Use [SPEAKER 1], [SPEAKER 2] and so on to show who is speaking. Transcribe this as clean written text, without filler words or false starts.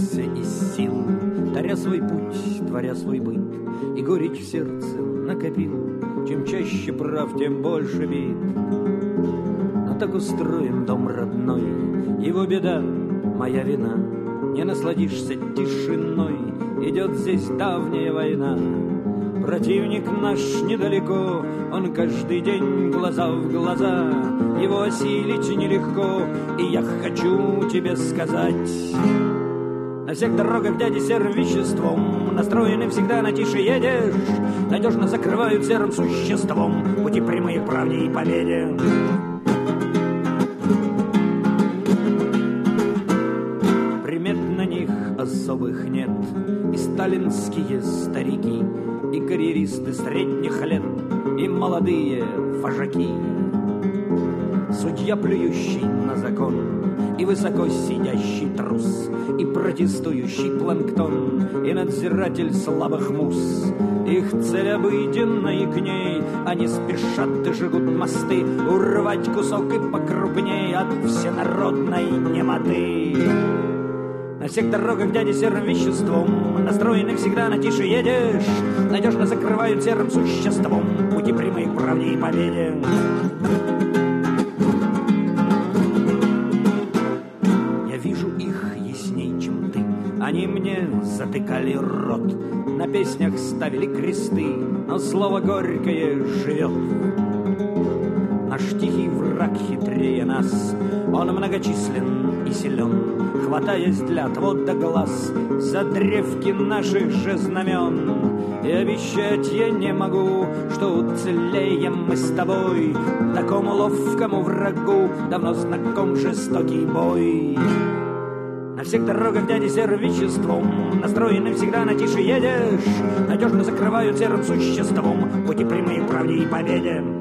[SPEAKER 1] выбился из сил, таря свой путь, творя свой быт, и горечь в сердце накопил. Чем чаще прав, тем больше бит. Но так устроен дом родной, его беда, моя вина. Не насладишься тишиной, идет здесь давняя война. Противник наш недалеко, он каждый день глаза в глаза. Его осилить нелегко, и я хочу тебе сказать: на всех дорогах дяди серым веществом настроены всегда на тише едешь. Надежно закрывают серым существом пути прямые к правде и победе. Примет на них особых нет, и сталинские старики, и карьеристы средних лет, и молодые вожаки. Судья, плюющий на закон, и высоко сидящий трус, и протестующий планктон, и надзиратель слабых мус. Их цель обыденна, и к ней они спешат и жгут мосты, урвать кусок и покрупней от всенародной немоты. На всех дорогах дяди серым веществом настроены всегда на тише едешь. Надежно закрывают серым существом пути прямые к правде и победе. Я вижу их ясней, чем ты. Они мне затыкали рот, на песнях ставили кресты, но слово горькое живет. Наш тихий враг хитрее нас, он многочислен и силен, хватаясь для отвода глаз за древки наших же знамен. И обещать я не могу, что уцелеем мы с тобой. Такому ловкому врагу давно знаком жестокий бой. На всех дорогах дяди серым веществом настроены всегда на тише едешь. Надежно закрывают серым существом пути прямые к правде и победе.